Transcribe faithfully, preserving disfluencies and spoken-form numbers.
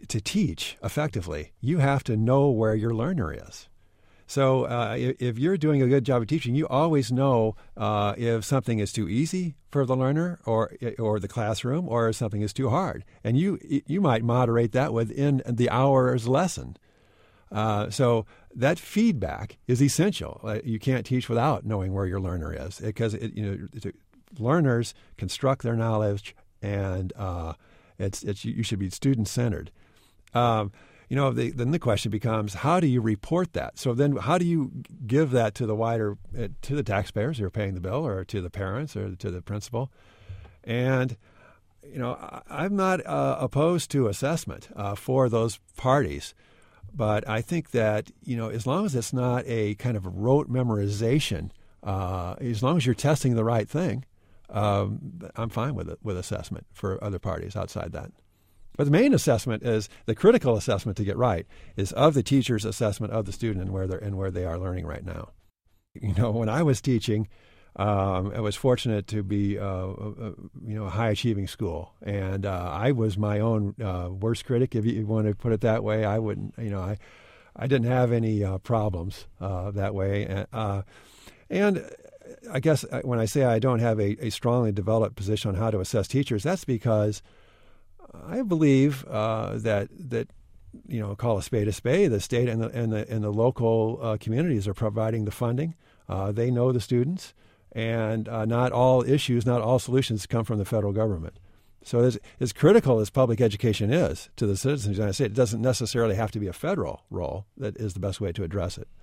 to teach effectively, you have to know where your learner is. So uh, if, if you're doing a good job of teaching, you always know uh, if something is too easy for the learner or or the classroom, or if something is too hard. And you you might moderate that within the hour's lesson. Uh, so that feedback is essential. Uh, you can't teach without knowing where your learner is, because it, you know it, learners construct their knowledge, and uh, it's it's you should be student centered. Um, You know, the, then the question becomes, how do you report that? So then how do you give that to the wider, uh, to the taxpayers who are paying the bill, or to the parents, or to the principal? And, you know, I, I'm not uh, opposed to assessment uh, for those parties. But I think that, you know, as long as it's not a kind of rote memorization, uh, as long as you're testing the right thing, um, I'm fine with it, with assessment for other parties outside that. But the main assessment is the critical assessment to get right is of the teacher's assessment of the student and where they're and where they are learning right now. You know, when I was teaching, um, I was fortunate to be, uh, a, you know, a high achieving school, and uh, I was my own uh, worst critic, if you want to put it that way. I wouldn't, you know, I, I didn't have any uh, problems uh, that way, uh, and I guess when I say I don't have a, a strongly developed position on how to assess teachers, that's because I believe uh, that that you know, call a spade a spade. The state and the and the and the local uh, communities are providing the funding. Uh, they know the students, and uh, not all issues, not all solutions come from the federal government. So as, as critical as public education is to the citizens of the United States, it doesn't necessarily have to be a federal role that is the best way to address it.